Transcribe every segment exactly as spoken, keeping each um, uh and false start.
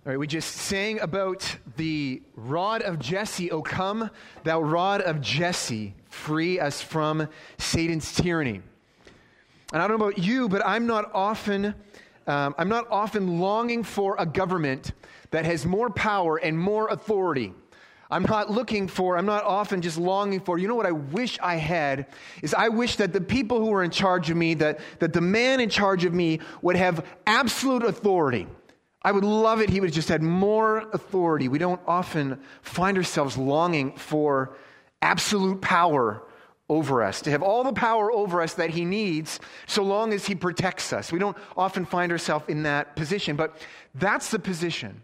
All right, we just sang about the rod of Jesse. O come, thou rod of Jesse, free us from Satan's tyranny. And I don't know about you, but I'm not often, um, I'm not often longing for a government that has more power and more authority. I'm not looking for, I'm not often just longing for, you know what I wish I had, is I wish that the people who are in charge of me, that, that the man in charge of me would have absolute authority. I would love it. He would have just had more authority. We don't often find ourselves longing for absolute power over us, to have all the power over us that he needs so long as he protects us. We don't often find ourselves in that position, but that's the position.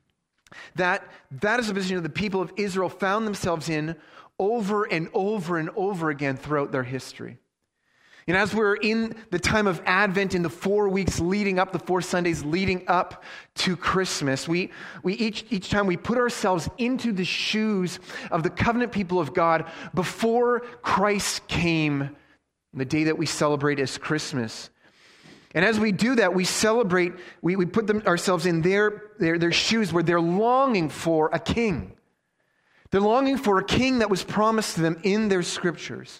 That, that is the position that the people of Israel found themselves in over and over and over again throughout their history. And as we're in the time of Advent, in the four weeks leading up, the four Sundays leading up to Christmas, we, we each, each time we put ourselves into the shoes of the covenant people of God before Christ came, the day that we celebrate as Christmas. And as we do that, we celebrate, we, we put them, ourselves in their, their, their shoes where they're longing for a king. They're longing for a king that was promised to them in their scriptures.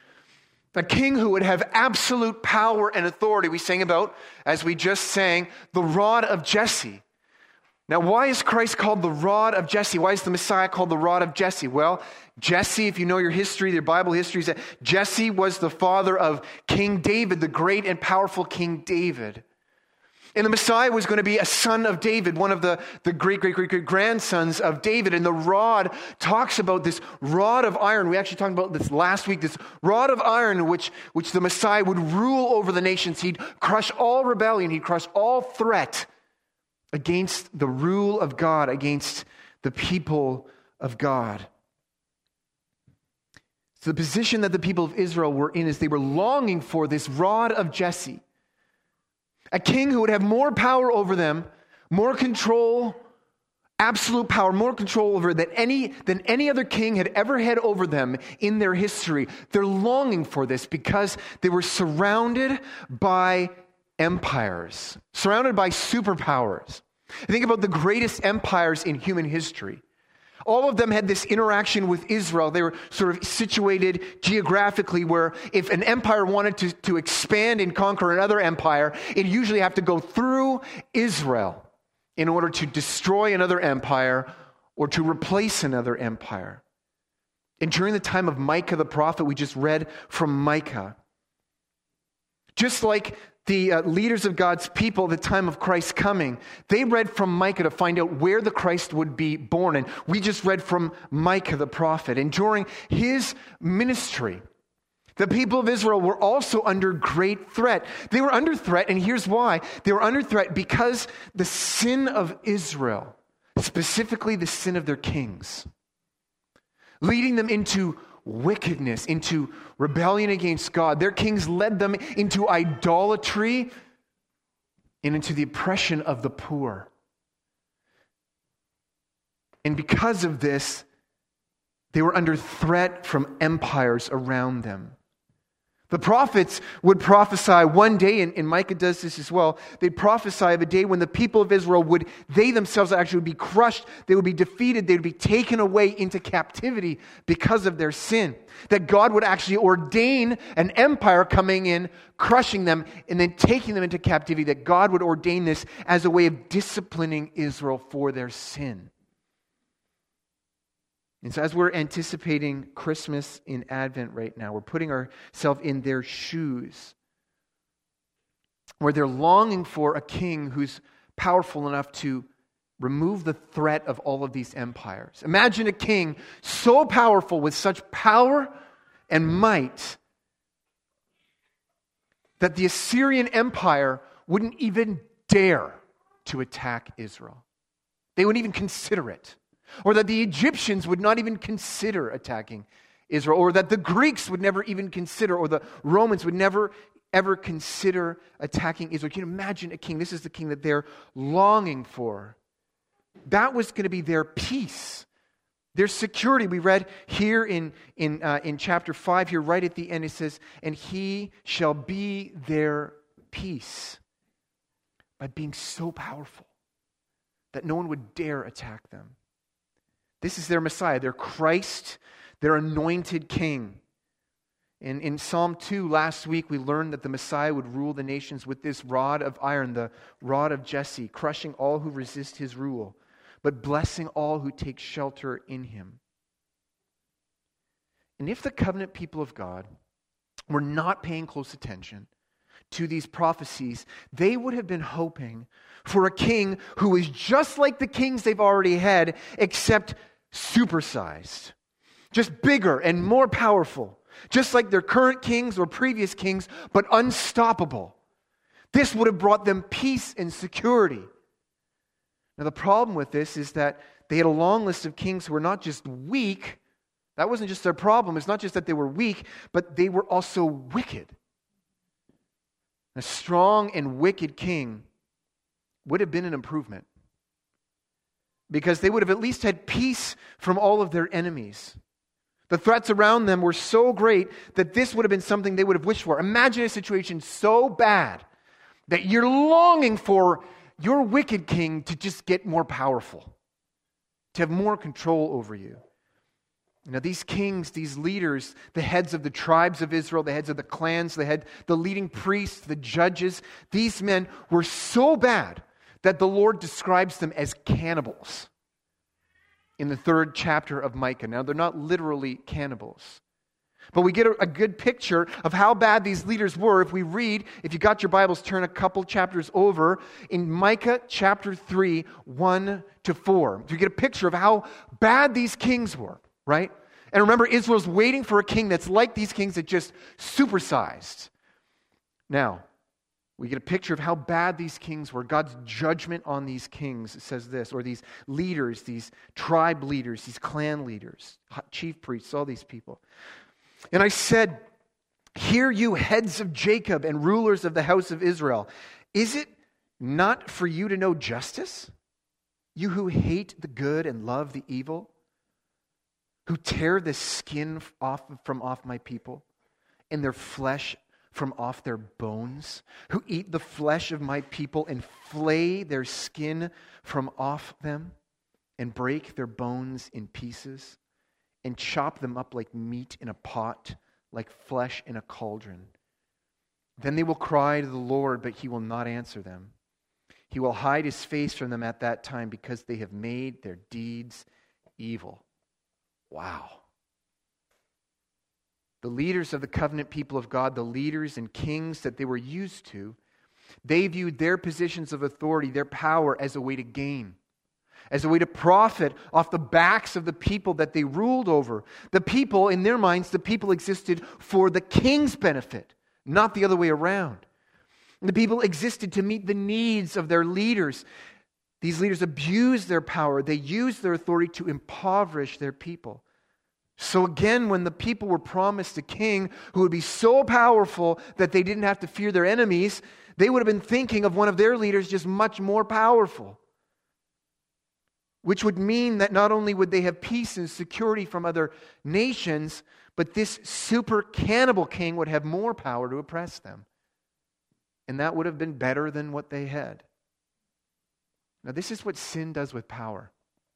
A king who would have absolute power and authority. We sang about, as we just sang, the rod of Jesse. Now, why is Christ called the rod of Jesse? Why is the Messiah called the rod of Jesse? Well, Jesse, if you know your history, your Bible history, is that Jesse was the father of King David, the great and powerful King David. And the Messiah was going to be a son of David, one of the, the great, great, great, great grandsons of David. And the rod talks about this rod of iron. We actually talked about this last week, this rod of iron which, which the Messiah would rule over the nations. He'd crush all rebellion. He'd crush all threat against the rule of God, against the people of God. So the position that the people of Israel were in is they were longing for this rod of Jesse. A king who would have more power over them, more control, absolute power, more control over than any, than any other king had ever had over them in their history. They're longing for this because they were surrounded by empires, surrounded by superpowers. Think about the greatest empires in human history. All of them had this interaction with Israel. They were sort of situated geographically where if an empire wanted to, to expand and conquer another empire, it usually have to go through Israel in order to destroy another empire or to replace another empire. And during the time of Micah the prophet, we just read from Micah. Just like the uh, leaders of God's people at the time of Christ's coming, they read from Micah to find out where the Christ would be born. And we just read from Micah the prophet. And during his ministry, the people of Israel were also under great threat. They were under threat, and here's why. They were under threat because the sin of Israel, specifically the sin of their kings, leading them into wickedness, into rebellion against God. Their kings led them into idolatry and into the oppression of the poor. And because of this, they were under threat from empires around them. The prophets would prophesy one day, and, and Micah does this as well, they'd prophesy of a day when the people of Israel would, they themselves actually would be crushed, they would be defeated, they would be taken away into captivity because of their sin. That God would actually ordain an empire coming in, crushing them, and then taking them into captivity. That God would ordain this as a way of disciplining Israel for their sin. And so as we're anticipating Christmas in Advent right now, we're putting ourselves in their shoes, where they're longing for a king who's powerful enough to remove the threat of all of these empires. Imagine a king so powerful with such power and might that the Assyrian Empire wouldn't even dare to attack Israel. They wouldn't even consider it. Or that the Egyptians would not even consider attacking Israel. Or that the Greeks would never even consider, or the Romans would never ever consider attacking Israel. Can you imagine a king? This is the king that they're longing for. That was going to be their peace, their security. We read here in, in, uh, in chapter five, here right at the end, it says, and he shall be their peace. By being so powerful that no one would dare attack them. This is their Messiah, their Christ, their anointed king. In, in Psalm two last week, we learned that the Messiah would rule the nations with this rod of iron, the rod of Jesse, crushing all who resist his rule, but blessing all who take shelter in him. And if the covenant people of God were not paying close attention to these prophecies, they would have been hoping for a king who is just like the kings they've already had, except supersized, just bigger and more powerful. Just like their current kings or previous kings, but unstoppable. This would have brought them peace and security. Now the problem with this is that they had a long list of kings who were not just weak. That wasn't just their problem. It's not just that they were weak, but they were also wicked. A strong and wicked king would have been an improvement, because they would have at least had peace from all of their enemies. The threats around them were so great that this would have been something they would have wished for. Imagine a situation so bad that you're longing for your wicked king to just get more powerful, to have more control over you. Now these kings, these leaders, the heads of the tribes of Israel, the heads of the clans, the head, the leading priests, the judges, these men were so bad that the Lord describes them as cannibals in the third chapter of Micah. Now, they're not literally cannibals, but we get a, a good picture of how bad these leaders were if we read, if you got your Bibles, turn a couple chapters over in Micah chapter three, one to four. You get a picture of how bad these kings were, right? And remember, Israel's waiting for a king that's like these kings, that just supersized. Now, we get a picture of how bad these kings were. God's judgment on these kings says this, or these leaders, these tribe leaders, these clan leaders, chief priests, all these people. And I said, "Hear you heads of Jacob and rulers of the house of Israel. Is it not for you to know justice? You who hate the good and love the evil, who tear the skin off from off my people and their flesh from off their bones, who eat the flesh of my people and flay their skin from off them and break their bones in pieces and chop them up like meat in a pot, like flesh in a cauldron. Then they will cry to the Lord, but he will not answer them. He will hide his face from them at that time because they have made their deeds evil." Wow. The leaders of the covenant people of God, the leaders and kings that they were used to, they viewed their positions of authority, their power, as a way to gain, as a way to profit off the backs of the people that they ruled over. The people, in their minds, the people existed for the king's benefit, not the other way around. The people existed to meet the needs of their leaders. These leaders abused their power. They used their authority to impoverish their people. So again, when the people were promised a king who would be so powerful that they didn't have to fear their enemies, they would have been thinking of one of their leaders just much more powerful. Which would mean that not only would they have peace and security from other nations, but this super cannibal king would have more power to oppress them. And that would have been better than what they had. Now, this is what sin does with power.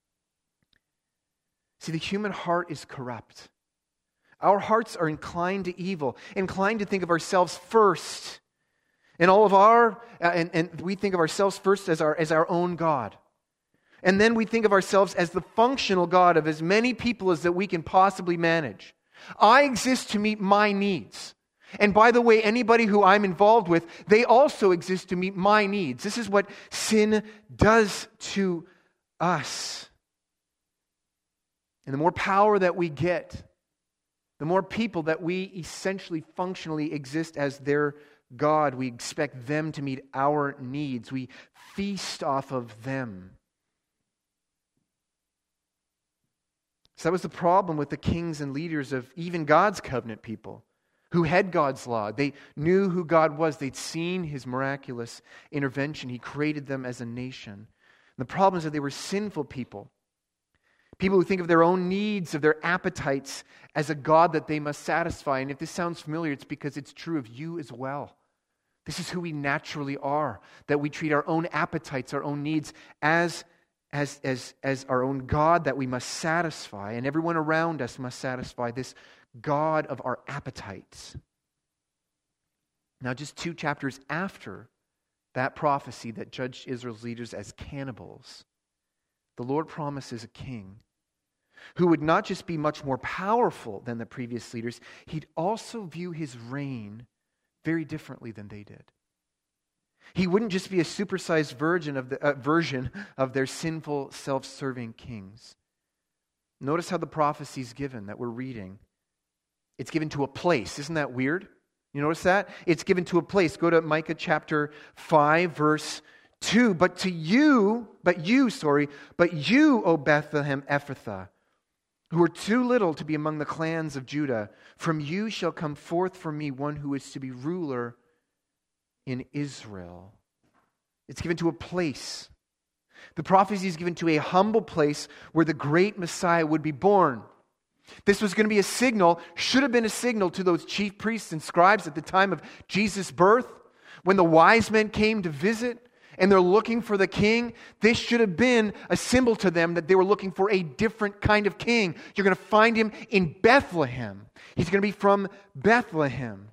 See, the human heart is corrupt. Our hearts are inclined to evil, inclined to think of ourselves first. And all of our, uh, and, and we think of ourselves first as our, as our own God. And then we think of ourselves as the functional God of as many people as that we can possibly manage. I exist to meet my needs. And by the way, anybody who I'm involved with, they also exist to meet my needs. This is what sin does to us. And the more power that we get, the more people that we essentially functionally exist as their God. We expect them to meet our needs. We feast off of them. So that was the problem with the kings and leaders of even God's covenant people who had God's law. They knew who God was. They'd seen his miraculous intervention. He created them as a nation. And the problem is that they were sinful people. People who think of their own needs, of their appetites, as a God that they must satisfy. And if this sounds familiar, it's because it's true of you as well. This is who we naturally are, that we treat our own appetites, our own needs, as as, as, as our own God that we must satisfy, and everyone around us must satisfy, this God of our appetites. Now, just two chapters after that prophecy that judged Israel's leaders as cannibals, the Lord promises a king who would not just be much more powerful than the previous leaders, he'd also view his reign very differently than they did. He wouldn't just be a supersized version of the uh, version of their sinful, self-serving kings. Notice how the prophecy is given that we're reading. It's given to a place. Isn't that weird? You notice that? It's given to a place. Go to Micah chapter five, verse two. But to you, but you, sorry, but you, O Bethlehem Ephrathah, who are too little to be among the clans of Judah, from you shall come forth for me one who is to be ruler in Israel. It's given to a place. The prophecy is given to a humble place where the great Messiah would be born. This was going to be a signal, should have been a signal to those chief priests and scribes at the time of Jesus' birth. When the wise men came to visit and they're looking for the king, this should have been a symbol to them that they were looking for a different kind of king. You're going to find him in Bethlehem. He's going to be from Bethlehem.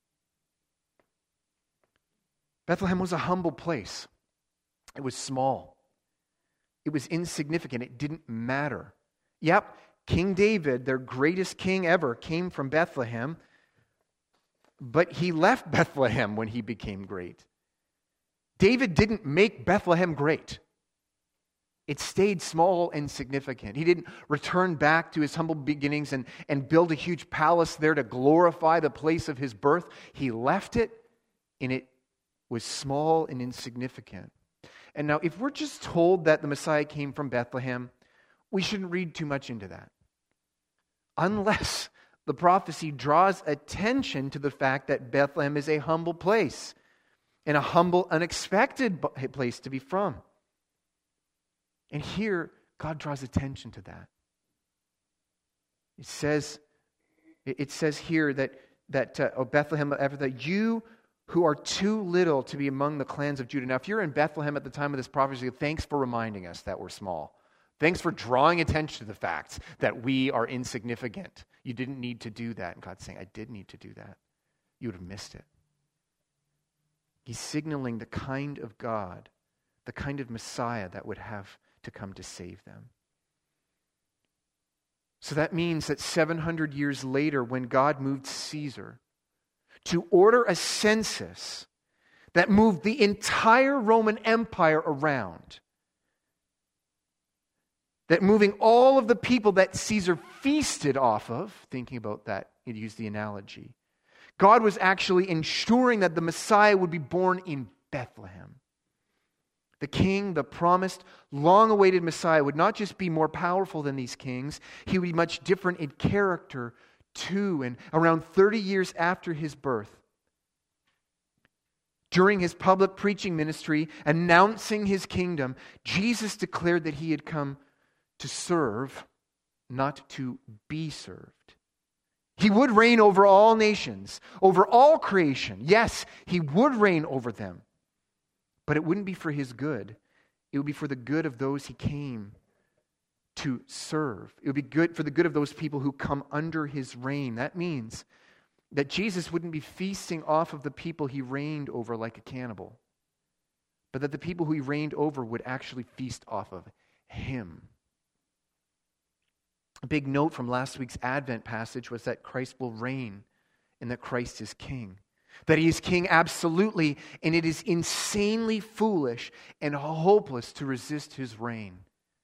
Bethlehem was a humble place. It was small. It was insignificant. It didn't matter. Yep, King David, their greatest king ever, came from Bethlehem, but he left Bethlehem when he became great. David didn't make Bethlehem great. It stayed small and significant. He didn't return back to his humble beginnings and, and build a huge palace there to glorify the place of his birth. He left it, and it was small and insignificant. And now, if we're just told that the Messiah came from Bethlehem, we shouldn't read too much into that. Unless the prophecy draws attention to the fact that Bethlehem is a humble place and a humble, unexpected place to be from. And here, God draws attention to that. It says, it says here that, that uh, oh, Bethlehem, that you who are too little to be among the clans of Judah. Now, if you're in Bethlehem at the time of this prophecy, thanks for reminding us that we're small. Thanks for drawing attention to the fact that we are insignificant. You didn't need to do that. And God's saying, I did need to do that. You would have missed it. He's signaling the kind of God, the kind of Messiah that would have to come to save them. So that means that seven hundred years later, when God moved Caesar to order a census that moved the entire Roman Empire around, that moving all of the people that Caesar feasted off of, thinking about that, he'd use the analogy, God was actually ensuring that the Messiah would be born in Bethlehem. The king, the promised, long-awaited Messiah would not just be more powerful than these kings, he would be much different in character too. And around thirty years after his birth, during his public preaching ministry, announcing his kingdom, Jesus declared that he had come to serve, not to be served. He would reign over all nations, over all creation. Yes, he would reign over them. But it wouldn't be for his good. It would be for the good of those he came to serve. It would be good for the good of those people who come under his reign. That means that Jesus wouldn't be feasting off of the people he reigned over like a cannibal, but that the people who he reigned over would actually feast off of him. A big note from last week's Advent passage was that Christ will reign and that Christ is king. That he is king absolutely, and it is insanely foolish and hopeless to resist his reign.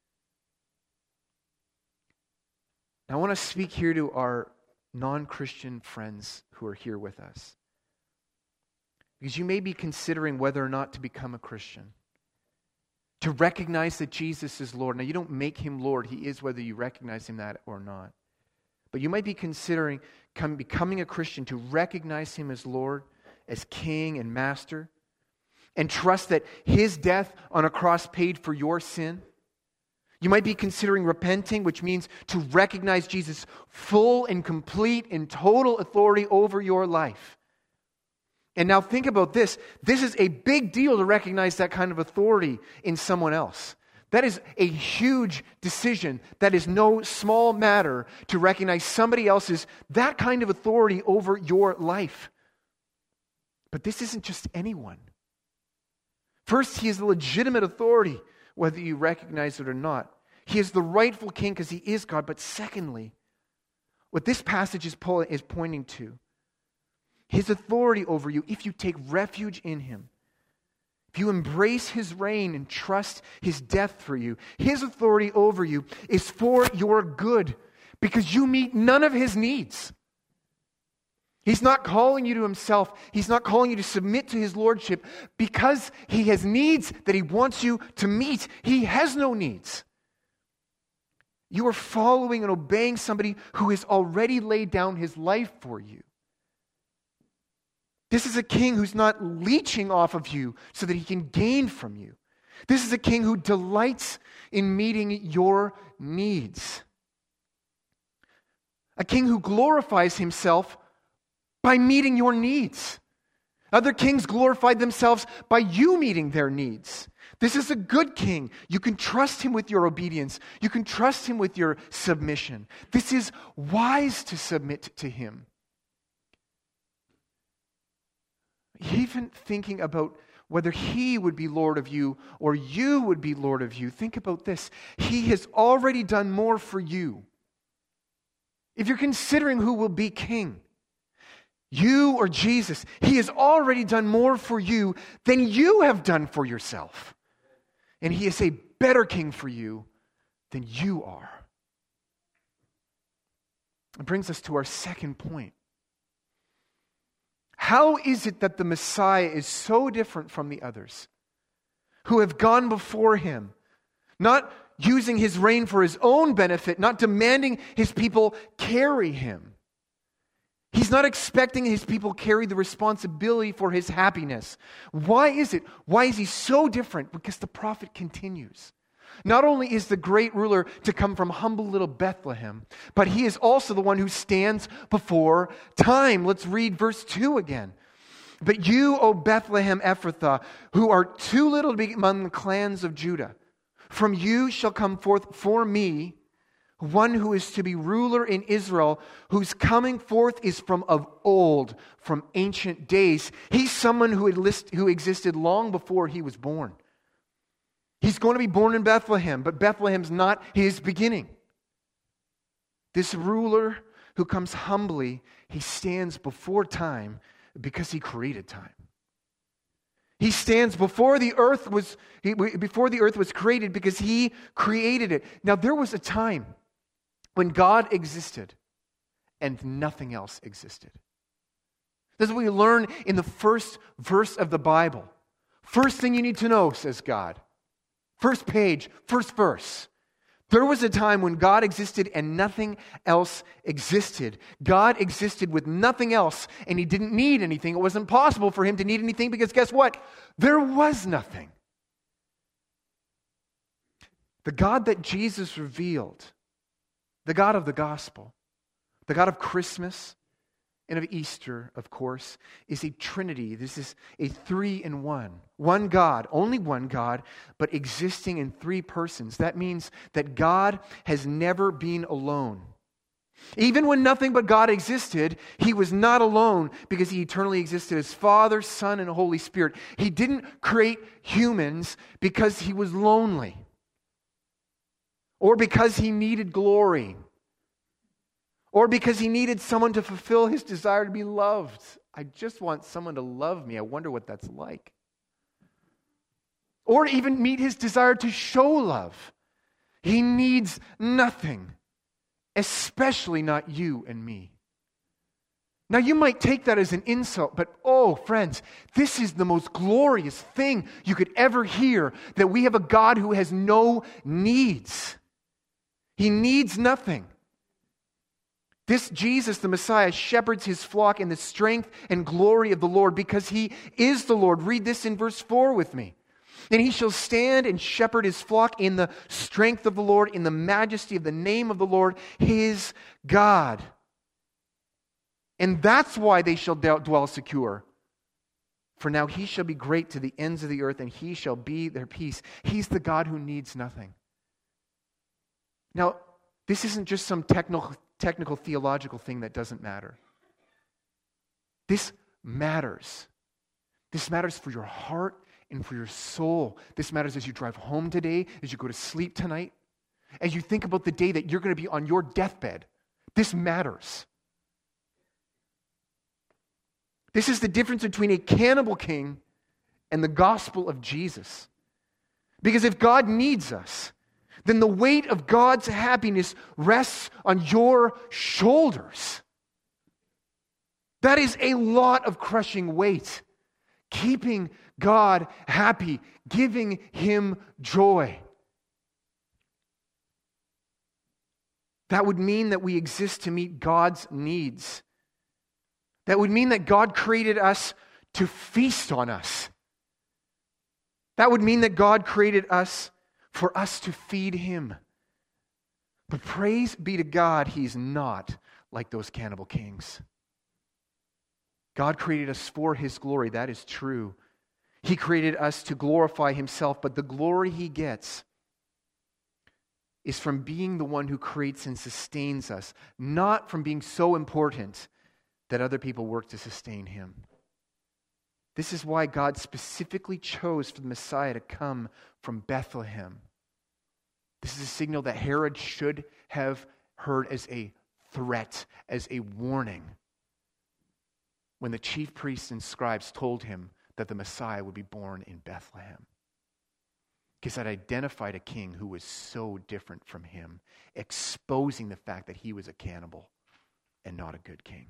Now, I want to speak here to our non-Christian friends who are here with us, because you may be considering whether or not to become a Christian, to recognize that Jesus is Lord. Now, you don't make him Lord. He is whether you recognize him that or not. But you might be considering come, becoming a Christian to recognize him as Lord, as King and Master, and trust that his death on a cross paid for your sin. You might be considering repenting, which means to recognize Jesus' full and complete and total authority over your life. And now think about this. This is a big deal to recognize that kind of authority in someone else. That is a huge decision. That is no small matter to recognize somebody else's, that kind of authority over your life. But this isn't just anyone. First, he is the legitimate authority, whether you recognize it or not. He is the rightful king because he is God. But secondly, what this passage is, po- is pointing to, his authority over you, if you take refuge in him, if you embrace his reign and trust his death for you, his authority over you is for your good because you meet none of his needs. He's not calling you to himself. He's not calling you to submit to his lordship because he has needs that he wants you to meet. He has no needs. You are following and obeying somebody who has already laid down his life for you. This is a king who's not leeching off of you so that he can gain from you. This is a king who delights in meeting your needs. A king who glorifies himself by meeting your needs. Other kings glorified themselves by you meeting their needs. This is a good king. You can trust him with your obedience. You can trust him with your submission. This is wise to submit to him. Even thinking about whether he would be Lord of you or you would be Lord of you, think about this. He has already done more for you. If you're considering who will be king, you or Jesus, he has already done more for you than you have done for yourself. And he is a better king for you than you are. It brings us to our second point. How is it that the Messiah is so different from the others who have gone before him, not using his reign for his own benefit, not demanding his people carry him? He's not expecting his people carry the responsibility for his happiness. Why is it? Why is he so different? Because the prophet continues. Not only is the great ruler to come from humble little Bethlehem, but he is also the one who stands before time. Let's read verse two again. But you, O Bethlehem Ephrathah, who are too little to be among the clans of Judah, from you shall come forth for me one who is to be ruler in Israel, whose coming forth is from of old, from ancient days. He's someone who, had list, who existed long before he was born. He's going to be born in Bethlehem, but Bethlehem's not his beginning. This ruler who comes humbly, he stands before time because he created time. He stands before the earth was he, before the earth was created because he created it. Now there was a time when God existed and nothing else existed. This is what we learn in the first verse of the Bible. First thing you need to know, says God. First page, first verse. There was a time when God existed and nothing else existed. God existed with nothing else, and he didn't need anything. It wasn't possible for him to need anything because guess what? There was nothing. The God that Jesus revealed, the God of the gospel, the God of Christmas and of Easter, of course, is a trinity. This is a three in one. One God, only one God, but existing in three persons. That means that God has never been alone. Even when nothing but God existed, he was not alone because he eternally existed as Father, Son, and Holy Spirit. He didn't create humans because he was lonely or because he needed glory, or because he needed someone to fulfill his desire to be loved. I just want someone to love me. I wonder what that's like. Or even meet his desire to show love. He needs nothing, especially not you and me. Now you might take that as an insult, but oh, friends, this is the most glorious thing you could ever hear, that we have a God who has no needs. He needs nothing. This Jesus, the Messiah, shepherds his flock in the strength and glory of the Lord because he is the Lord. Read this in verse four with me. And he shall stand and shepherd his flock in the strength of the Lord, in the majesty of the name of the Lord, his God. And that's why they shall dwell secure. For now he shall be great to the ends of the earth, and he shall be their peace. He's the God who needs nothing. Now, this isn't just some technical, technical theological thing that doesn't matter. This matters. This matters for your heart and for your soul. This matters as you drive home today, as you go to sleep tonight, as you think about the day that you're going to be on your deathbed. This matters. This is the difference between a cannibal king and the gospel of Jesus. Because if God needs us, then the weight of God's happiness rests on your shoulders. That is a lot of crushing weight. Keeping God happy, giving Him joy. That would mean that we exist to meet God's needs. That would mean that God created us to feast on us. That would mean that God created us for us to feed Him. But praise be to God, He's not like those cannibal kings. God created us for His glory, that is true. He created us to glorify Himself, but the glory He gets is from being the one who creates and sustains us, not from being so important that other people work to sustain Him. This is why God specifically chose for the Messiah to come from Bethlehem. This is a signal that Herod should have heard as a threat, as a warning, when the chief priests and scribes told him that the Messiah would be born in Bethlehem. Because that identified a king who was so different from him, exposing the fact that he was a cannibal and not a good king.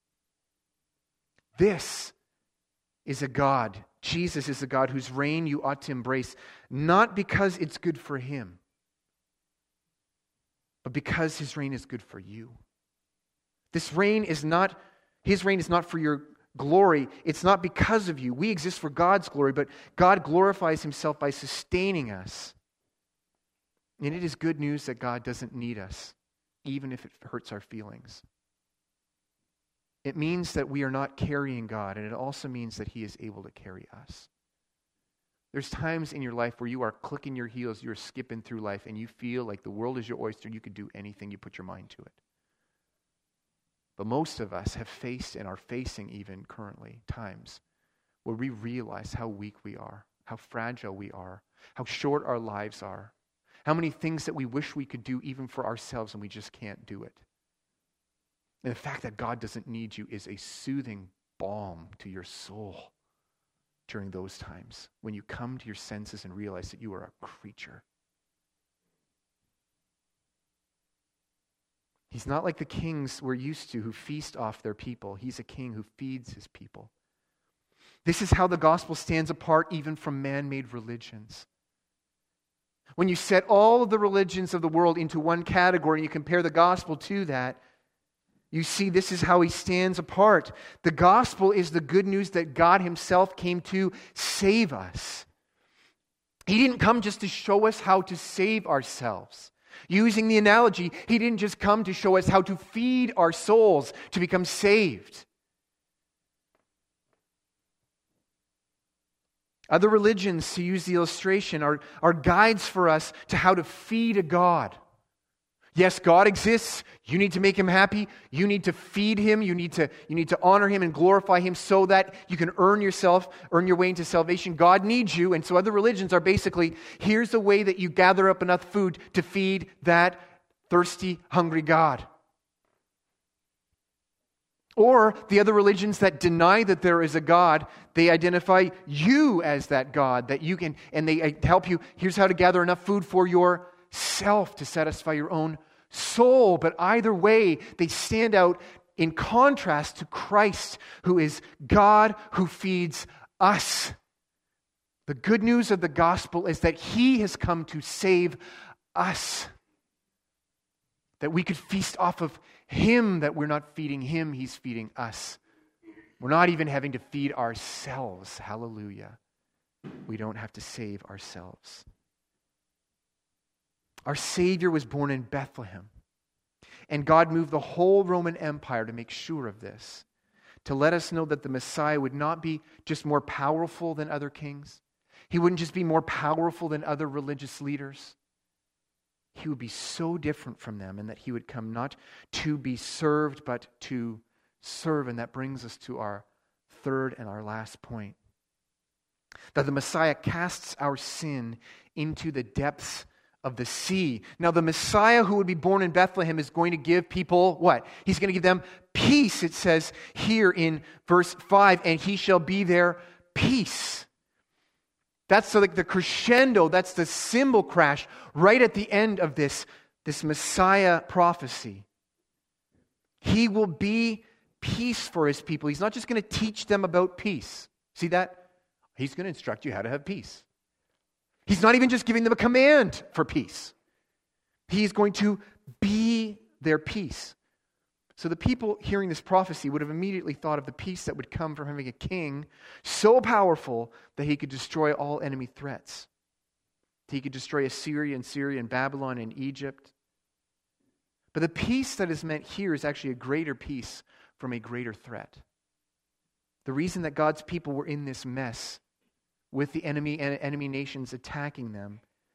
This is a God, Jesus is a God whose reign you ought to embrace, not because it's good for Him, but because His reign is good for you. This reign is not, His reign is not for your glory. It's not because of you. We exist for God's glory, but God glorifies Himself by sustaining us. And it is good news that God doesn't need us, even if it hurts our feelings. It means that we are not carrying God, and it also means that He is able to carry us. There's times in your life where you are clicking your heels, you're skipping through life, and you feel like the world is your oyster, you could do anything you put your mind to it. But most of us have faced and are facing even currently times where we realize how weak we are, how fragile we are, how short our lives are, how many things that we wish we could do even for ourselves and we just can't do it. And the fact that God doesn't need you is a soothing balm to your soul during those times when you come to your senses and realize that you are a creature. He's not like the kings we're used to who feast off their people. He's a king who feeds his people. This is how the gospel stands apart even from man-made religions. When you set all of the religions of the world into one category and you compare the gospel to that, you see this is how he stands apart. The gospel is the good news that God Himself came to save us. He didn't come just to show us how to save ourselves. Using the analogy, He didn't just come to show us how to feed our souls to become saved. Other religions, to use the illustration, are, are guides for us to how to feed a God. Yes, God exists. You need to make Him happy. You need to feed Him. You need to, you need to honor Him and glorify Him so that you can earn yourself, earn your way into salvation. God needs you. And so other religions are basically, here's a way that you gather up enough food to feed that thirsty, hungry God. Or the other religions that deny that there is a God, they identify you as that God, that you can, and they help you, here's how to gather enough food for your self to satisfy your own soul. But either way, they stand out in contrast to Christ, who is God who feeds us. The good news of the gospel is that He has come to save us. That we could feast off of Him, that we're not feeding Him, He's feeding us. We're not even having to feed ourselves. Hallelujah. We don't have to save ourselves. Our Savior was born in Bethlehem. And God moved the whole Roman Empire to make sure of this. to let us know that the Messiah would not be just more powerful than other kings. He wouldn't just be more powerful than other religious leaders. He would be so different from them, and that he would come not to be served, but to serve. And that brings us to our third and our last point. That the Messiah casts our sin into the depths of the sea. Now, the Messiah who would be born in Bethlehem is going to give people what? He's going to give them peace, it says here in verse five, and he shall be their peace. That's so like the crescendo, that's the cymbal crash right at the end of this, this Messiah prophecy. He will be peace for his people. He's not just going to teach them about peace. See that? He's going to instruct you how to have peace. He's not even just giving them a command for peace. He's going to be their peace. So the people hearing this prophecy would have immediately thought of the peace that would come from having a king so powerful that he could destroy all enemy threats. He could destroy Assyria and Syria and Babylon and Egypt. But the peace that is meant here is actually a greater peace from a greater threat. The reason that God's people were in this mess with the enemy and enemy nations attacking them,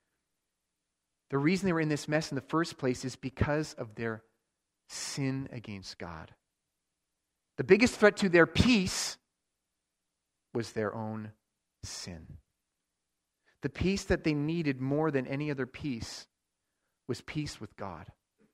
the reason they were in this mess in the first place is because of their sin against God. The biggest threat to their peace was their own sin. The peace that they needed more than any other peace was peace with God.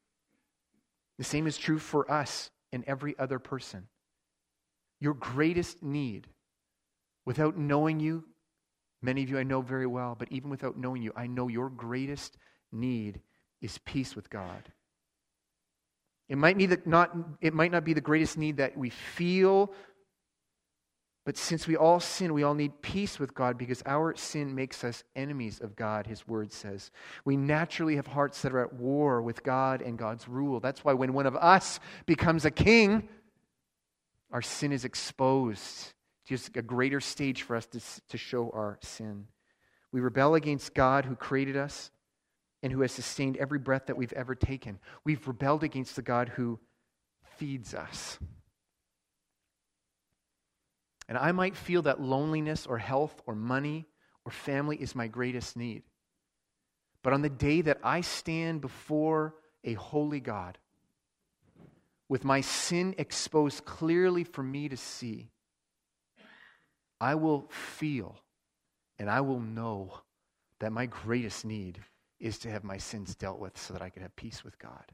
The same is true for us and every other person. Your greatest need, without knowing you, many of you I know very well, but even without knowing you, I know your greatest need is peace with God. It might need that not it might not be the greatest need that we feel, but since we all sin, we all need peace with God because our sin makes us enemies of God, his word says. We naturally have hearts that are at war with God and God's rule. That's why when one of us becomes a king, our sin is exposed. Just a greater stage for us to, to show our sin. We rebel against God who created us and who has sustained every breath that we've ever taken. We've rebelled against the God who feeds us. And I might feel that loneliness or health or money or family is my greatest need. But on the day that I stand before a holy God, with my sin exposed clearly for me to see, I will feel and I will know that my greatest need is to have my sins dealt with so that I could have peace with God.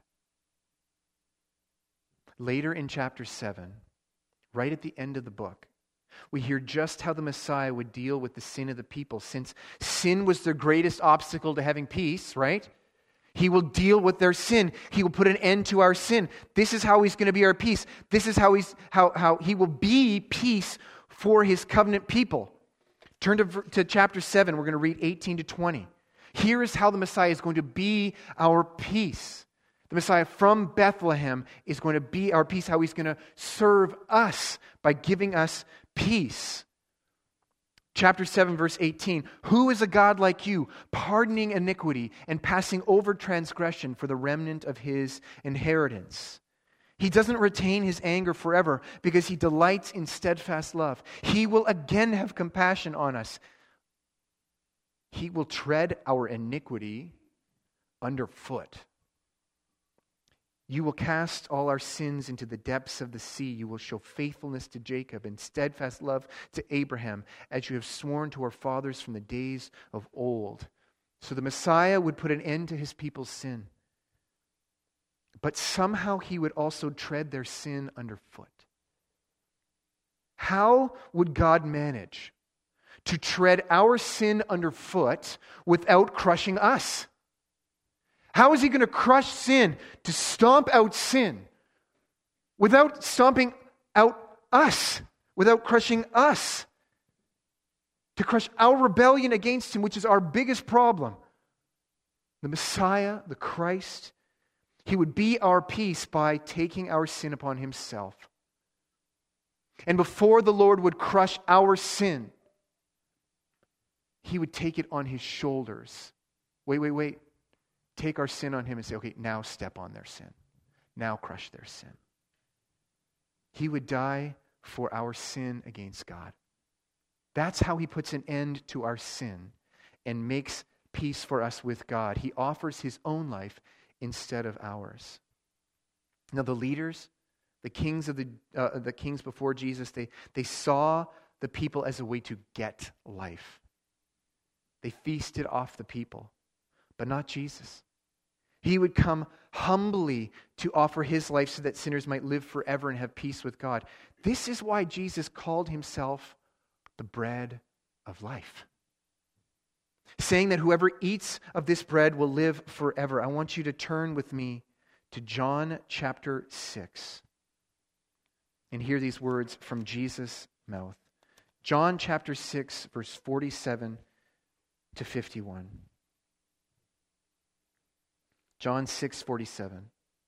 Later in chapter seven, right at the end of the book, we hear just how the Messiah would deal with the sin of the people. Since sin was their greatest obstacle to having peace, right? He will deal with their sin. He will put an end to our sin. This is how he's going to be our peace. This is how he's how, how he will be peace for his covenant people. Turn to, to chapter seven. We're going to read eighteen to twenty. Here is how the Messiah is going to be our peace. The Messiah from Bethlehem is going to be our peace, how he's going to serve us by giving us peace. Chapter seven, verse eighteen. Who is a God like you, pardoning iniquity and passing over transgression for the remnant of his inheritance? He doesn't retain his anger forever because he delights in steadfast love. He will again have compassion on us. He will tread our iniquity underfoot. You will cast all our sins into the depths of the sea. You will show faithfulness to Jacob and steadfast love to Abraham, as you have sworn to our fathers from the days of old. So the Messiah would put an end to his people's sin. But somehow he would also tread their sin underfoot. How would God manage to tread our sin underfoot without crushing us? How is he going to crush sin, to stomp out sin, without stomping out us, without crushing us, to crush our rebellion against him, which is our biggest problem? The Messiah, the Christ, he would be our peace by taking our sin upon himself. And before the Lord would crush our sin, he would take it on his shoulders. Wait, wait, wait. Take our sin on him and say, okay, now step on their sin. Now crush their sin. He would die for our sin against God. That's how he puts an end to our sin and makes peace for us with God. He offers his own life instead of ours. Now the leaders, the kings of the uh, the kings before Jesus, they, they saw the people as a way to get life. They feasted off the people, but not Jesus. He would come humbly to offer his life so that sinners might live forever and have peace with God. This is why Jesus called himself the bread of life, saying that whoever eats of this bread will live forever. I want you to turn with me to John chapter six and hear these words from Jesus' mouth. John chapter six, verse forty-seven to fifty-one. John six forty-seven.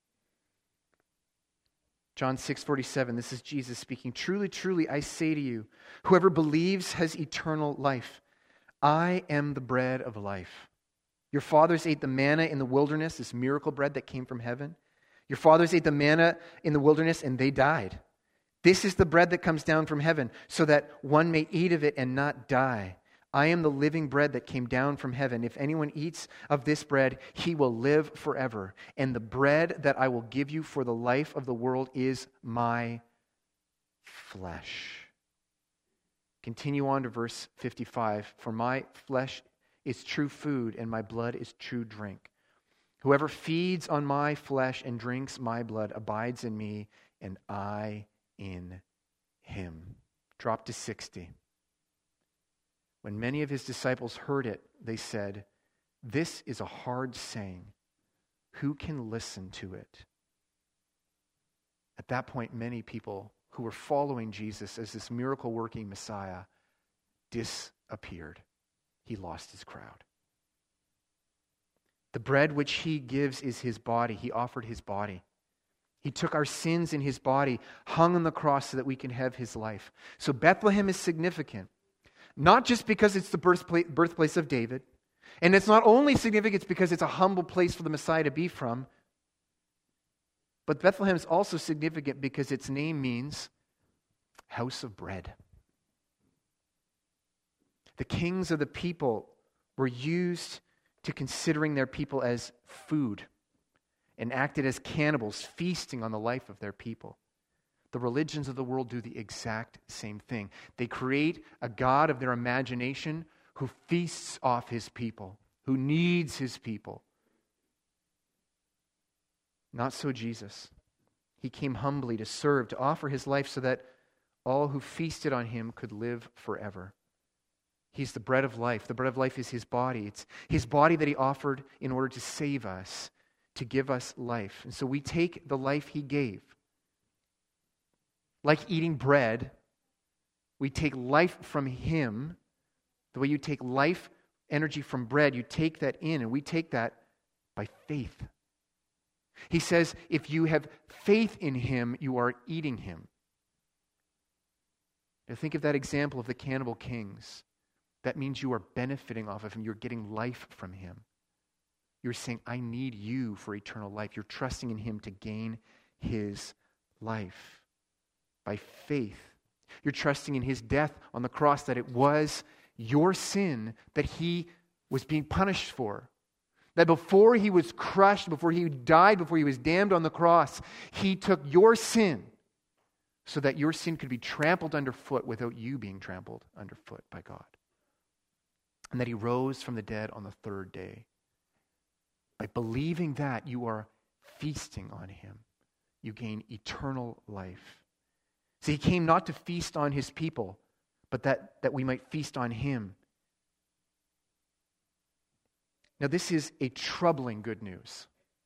John six forty-seven, this is Jesus speaking. Truly, truly, I say to you, whoever believes has eternal life. I am the bread of life. Your fathers ate the manna in the wilderness, this miracle bread that came from heaven. Your fathers ate the manna in the wilderness and they died. This is the bread that comes down from heaven, so that one may eat of it and not die. I am the living bread that came down from heaven. If anyone eats of this bread, he will live forever. And the bread that I will give you for the life of the world is my flesh. Continue on to verse fifty-five. For my flesh is true food, and my blood is true drink. Whoever feeds on my flesh and drinks my blood abides in me, and I in him. Drop to sixty. When many of his disciples heard it, they said, "This is a hard saying. Who can listen to it?" At that point, many people who were following Jesus as this miracle-working Messiah disappeared. He lost his crowd. The bread which he gives is his body. He offered his body. He took our sins in his body, hung on the cross so that we can have his life. So Bethlehem is significant. Not just because it's the birthplace, birthplace of David, and it's not only significant because it's a humble place for the Messiah to be from, but Bethlehem is also significant because its name means house of bread. The kings of the people were used to considering their people as food and acted as cannibals, feasting on the life of their people. The religions of the world do the exact same thing. They create a god of their imagination who feasts off his people, who needs his people. Not so Jesus. He came humbly to serve, to offer his life so that all who feasted on him could live forever. He's the bread of life. The bread of life is his body. It's his body that he offered in order to save us, to give us life. And so we take the life he gave. Like eating bread, we take life from him. The way you take life energy from bread, you take that in, and we take that by faith. He says, if you have faith in him, you are eating him. Now think of that example of the cannibal kings. That means you are benefiting off of him. You're getting life from him. You're saying, I need you for eternal life. You're trusting in him to gain his life. By faith. You're trusting in his death on the cross, that it was your sin that he was being punished for. That before he was crushed, before he died, before he was damned on the cross, he took your sin so that your sin could be trampled underfoot without you being trampled underfoot by God. And that he rose from the dead on the third day. By believing that, you are feasting on him. You gain eternal life. See, he came not to feast on his people, but that, that we might feast on him. Now, this is a troubling good news.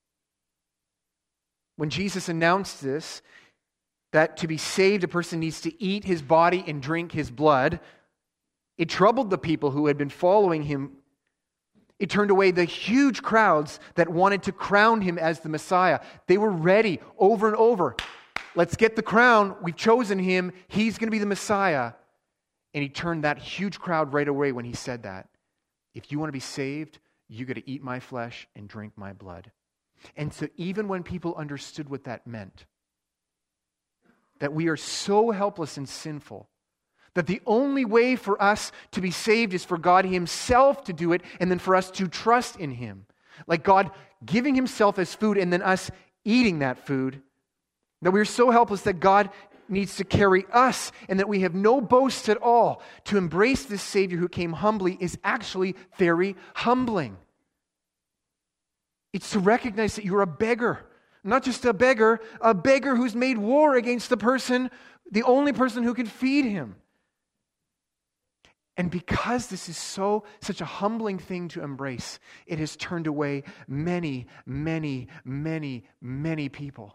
When Jesus announced this, that to be saved, a person needs to eat his body and drink his blood, it troubled the people who had been following him. It turned away the huge crowds that wanted to crown him as the Messiah. They were ready over and over. Let's get the crown. We've chosen him. He's going to be the Messiah. And he turned that huge crowd right away when he said that. If you want to be saved, you got to eat my flesh and drink my blood. And so even when people understood what that meant, that we are so helpless and sinful that the only way for us to be saved is for God himself to do it and then for us to trust in him. Like God giving himself as food and then us eating that food. That we're so helpless that God needs to carry us and that we have no boast at all. To embrace this Savior who came humbly is actually very humbling. It's to recognize that you're a beggar. Not just a beggar, a beggar who's made war against the person, the only person who can feed him. And because this is so, such a humbling thing to embrace, it has turned away many, many, many, many people.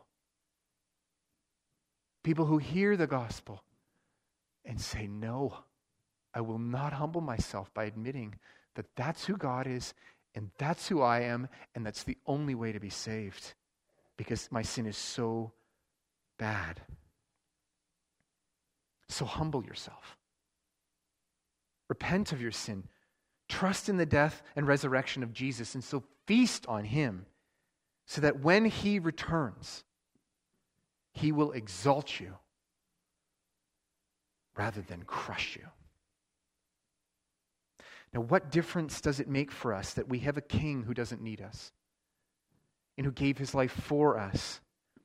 People who hear the gospel and say, no, I will not humble myself by admitting that that's who God is and that's who I am and that's the only way to be saved because my sin is so bad. So humble yourself. Repent of your sin. Trust in the death and resurrection of Jesus and so feast on him so that when he returns, he will exalt you rather than crush you. Now, what difference does it make for us that we have a king who doesn't need us and who gave his life for us?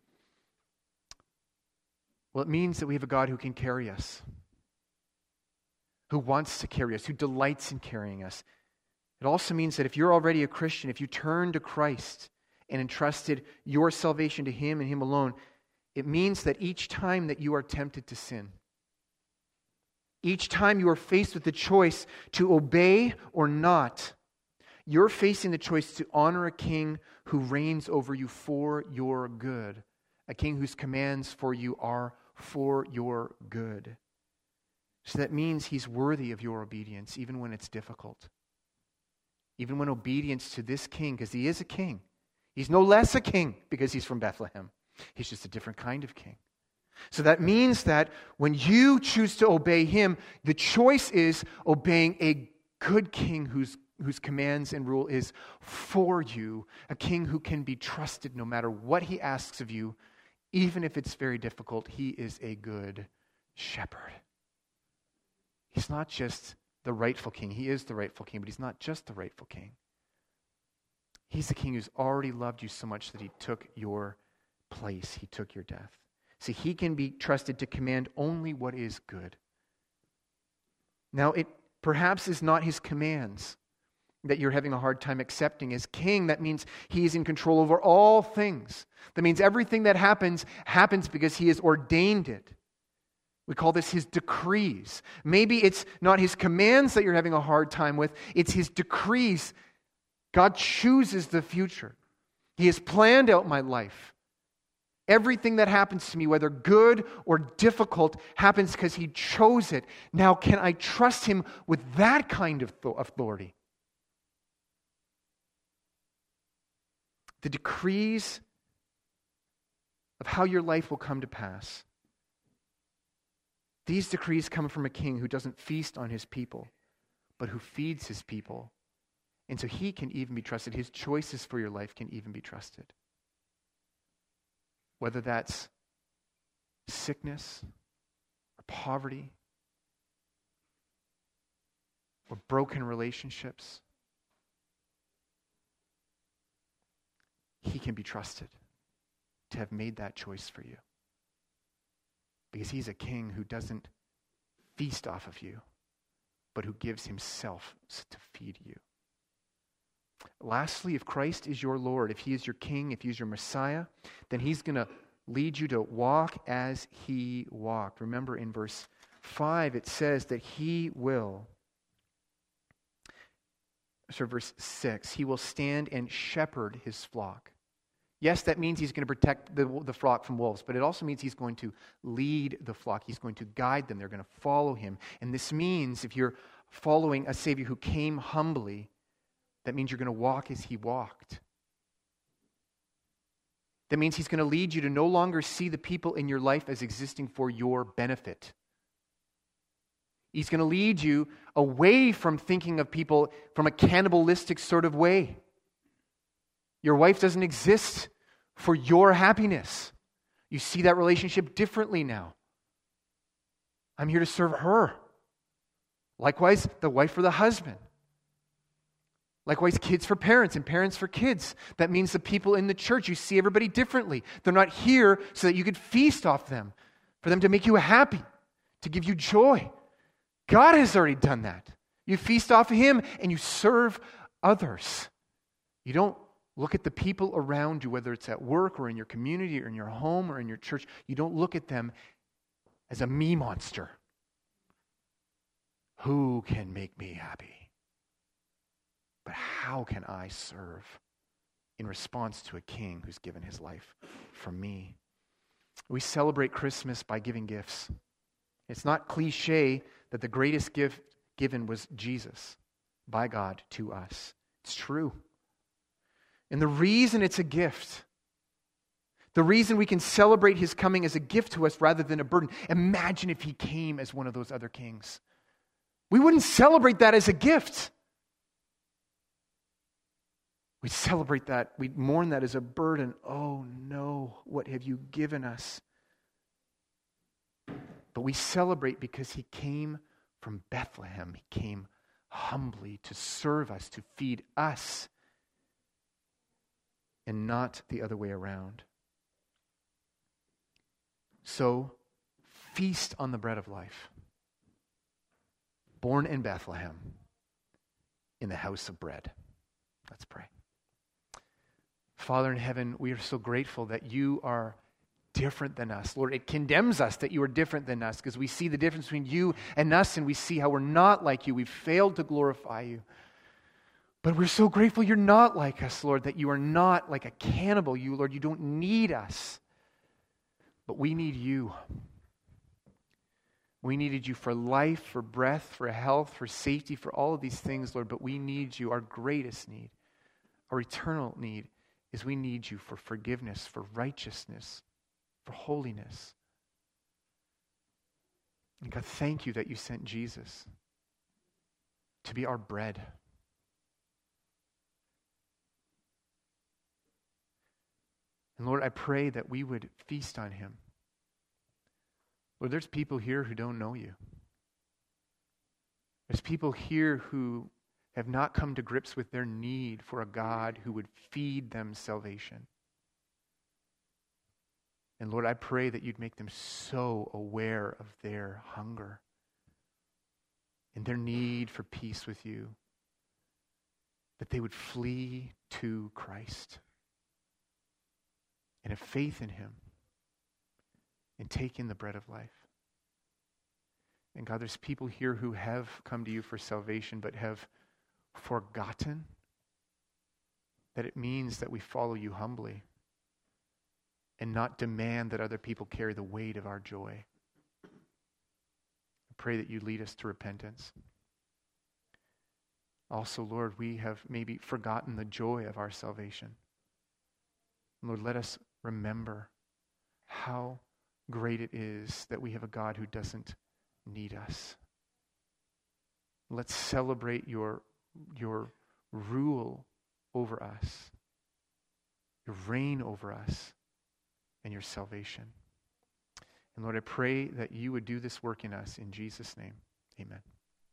Well, it means that we have a God who can carry us, who wants to carry us, who delights in carrying us. It also means that if you're already a Christian, if you turn to Christ and entrusted your salvation to him and him alone, it means that each time that you are tempted to sin, each time you are faced with the choice to obey or not, you're facing the choice to honor a king who reigns over you for your good, a king whose commands for you are for your good. So that means he's worthy of your obedience, even when it's difficult. Even when obedience to this king, because he is a king. He's no less a king because he's from Bethlehem. He's just a different kind of king. So that means that when you choose to obey him, the choice is obeying a good king whose, whose commands and rule is for you, a king who can be trusted no matter what he asks of you, even if it's very difficult. He is a good shepherd. He's not just the rightful king. He is the rightful king, but he's not just the rightful king. He's the king who's already loved you so much that he took your place. He took your death. See, he can be trusted to command only what is good. Now, it perhaps is not his commands that you're having a hard time accepting. As king, that means he is in control over all things. That means everything that happens, happens because he has ordained it. We call this his decrees. Maybe it's not his commands that you're having a hard time with, it's his decrees. God chooses the future. He has planned out my life. Everything that happens to me, whether good or difficult, happens because he chose it. Now, can I trust him with that kind of authority? The decrees of how your life will come to pass. These decrees come from a king who doesn't feast on his people, but who feeds his people. And so he can even be trusted. His choices for your life can even be trusted. Whether that's sickness or poverty or broken relationships, he can be trusted to have made that choice for you. Because he's a king who doesn't feast off of you, but who gives himself to feed you. Lastly, if Christ is your Lord, if he is your king, if he's your Messiah, then he's going to lead you to walk as he walked. Remember in verse five, it says that he will, sorry, verse six, he will stand and shepherd his flock. Yes, that means he's going to protect the, the flock from wolves, but it also means he's going to lead the flock. He's going to guide them. They're going to follow him. And this means if you're following a Savior who came humbly, that means you're going to walk as he walked. That means he's going to lead you to no longer see the people in your life as existing for your benefit. He's going to lead you away from thinking of people from a cannibalistic sort of way. Your wife doesn't exist for your happiness. You see that relationship differently now. I'm here to serve her. Likewise, the wife for the husband. Likewise, kids for parents and parents for kids. That means the people in the church, you see everybody differently. They're not here so that you could feast off them, for them to make you happy, to give you joy. God has already done that. You feast off of Him and you serve others. You don't look at the people around you, whether it's at work or in your community or in your home or in your church. You don't look at them as a me monster. Who can make me happy? But how can I serve in response to a king who's given his life for me? We celebrate Christmas by giving gifts. It's not cliche that the greatest gift given was Jesus by God to us. It's true. And the reason it's a gift, the reason we can celebrate His coming as a gift to us rather than a burden. Imagine if He came as one of those other kings. We wouldn't celebrate that as a gift. We'd celebrate that. We'd mourn that as a burden. Oh no, what have you given us? But we celebrate because He came from Bethlehem. He came humbly to serve us, to feed us, and not the other way around. So, feast on the bread of life. Born in Bethlehem, in the house of bread. Let's pray. Father in heaven, we are so grateful that You are different than us. Lord, it condemns us that You are different than us because we see the difference between You and us and we see how we're not like You. We've failed to glorify You. But we're so grateful You're not like us, Lord, that You are not like a cannibal. You, Lord, You don't need us. But we need You. We needed You for life, for breath, for health, for safety, for all of these things, Lord. But we need You. Our greatest need, our eternal need, is we need You for forgiveness, for righteousness, for holiness. And God, thank You that You sent Jesus to be our bread. And Lord, I pray that we would feast on Him. Lord, there's people here who don't know You. There's people here who have not come to grips with their need for a God who would feed them salvation. And Lord, I pray that You'd make them so aware of their hunger and their need for peace with You that they would flee to Christ and have faith in Him and take in the bread of life. And God, there's people here who have come to You for salvation but have forgotten that it means that we follow You humbly and not demand that other people carry the weight of our joy. I pray that You lead us to repentance. Also, Lord, we have maybe forgotten the joy of our salvation. Lord, let us remember how great it is that we have a God who doesn't need us. Let's celebrate your, your rule over us, your reign over us, and Your salvation. And Lord, I pray that You would do this work in us. In Jesus' name, amen.